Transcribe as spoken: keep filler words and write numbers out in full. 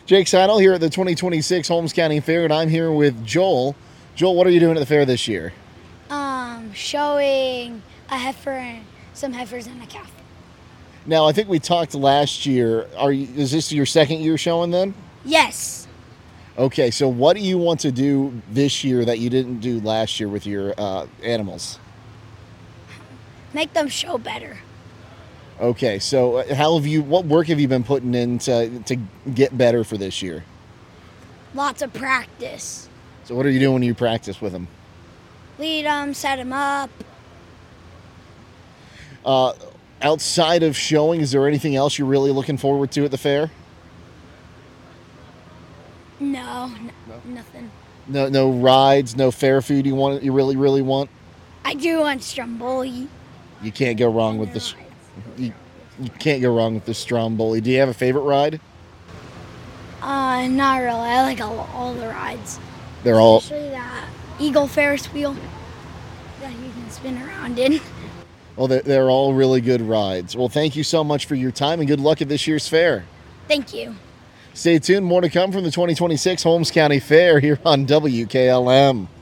Jake Seidel here at the twenty twenty-six Holmes County Fair, and I'm here with Joel. Joel, what are you doing at the fair this year? Um, showing a heifer and some heifers and a calf. Now, I think we talked last year. Are you, is this your second year showing then? Yes. Okay, so what do you want to do this year that you didn't do last year with your uh, animals? Make them show better. Okay, so how have you? What work have you been putting in to, to get better for this year? Lots of practice. So what are you doing when you practice with them? Lead them, set them up. Uh, outside of showing, is there anything else you're really looking forward to at the fair? No, n- no. nothing. No, no rides, no fair food you want. You really, really want. I do want Stromboli. You can't go wrong with this. You, you can't go wrong with the Stromboli. Do you have a favorite ride? Uh, not really. I like all, all the rides. They're all. Especially that Eagle Ferris wheel that you can spin around in. Well, they're, they're all really good rides. Well, thank you so much for your time and good luck at this year's fair. Thank you. Stay tuned. More to come from the twenty twenty-six Holmes County Fair here on W K L M.